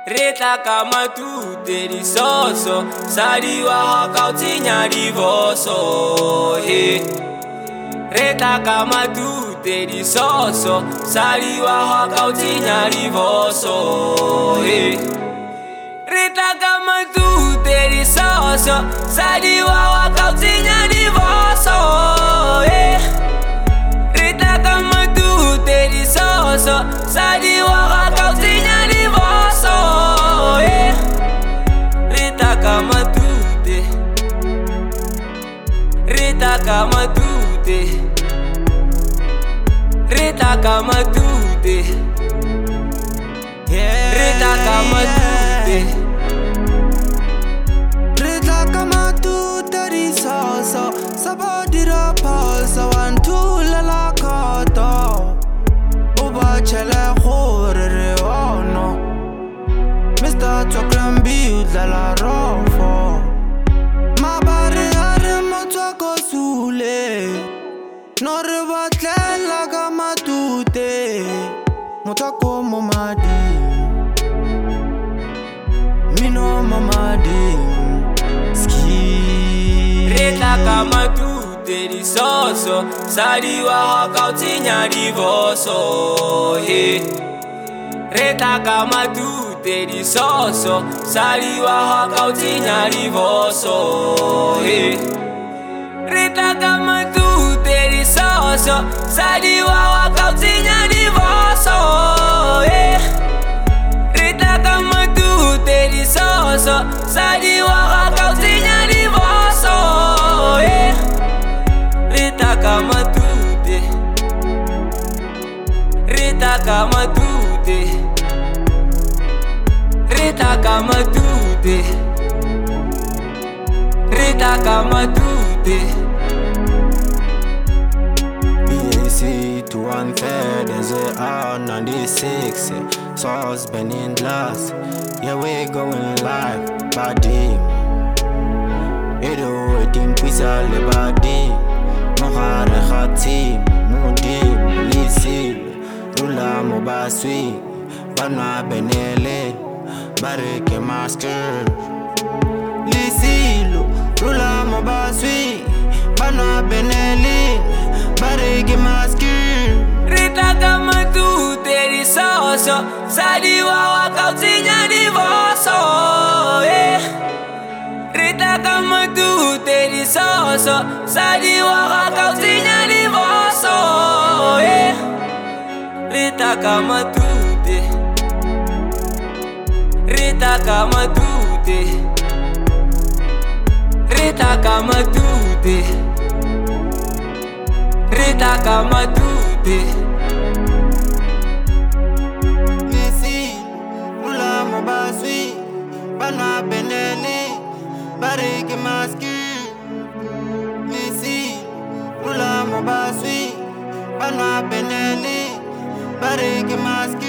Reta kama tu te risoso, sariwa haka utinya divoso. Reta kama tu te risoso, sariwa haka utinya divoso. Reta kama tu te risoso, sariwa haka utinya divoso. Reta kama tu te risoso, sariwa haka utinya divoso. Reta kama tute, Reta kama tute, Reta kama tute, Reta kama tute, Reta kama tute risoso, sabodira palsa wantula la koto, uba chele khore ono, Mr. Chokrambi la rofo, ma bare are motoko sule, nore batlela kama tute, motoko momadi, mino mamadi, ski. Reta kama tute risoso, sariwa haka utinya divoso. Reta kama tute risoso, sariwa haka utinya divoso. Reta kama tute risoso, sariwa haka utinya divoso. Reta kama tute risoso, sariwa haka utinya divoso. Reta kama tute, Reta kama tute, Reta kama tute, Reta kama tute. BAC to 1/3 is it R96, sauce Benin glass. Yeah, we going live, body. Edo waiting pizza le body. Mohare khati, mudim, lisil, rula mobaswi, bana benele, bareke masker. Lisilo, rula mobaswi, bana benele, bareke masker. Reta kama tute risoso, sariwa haka utinya divoso. Reta kama tute risoso, sariwa haka utinya divoso. Reta kama tute, Reta kama tute, Reta kama tute, Reta kama tute. Nisi, rula mobaswi, bana benele, bareke masker. Nisi, rula mobaswi, bana benele, bareke masker.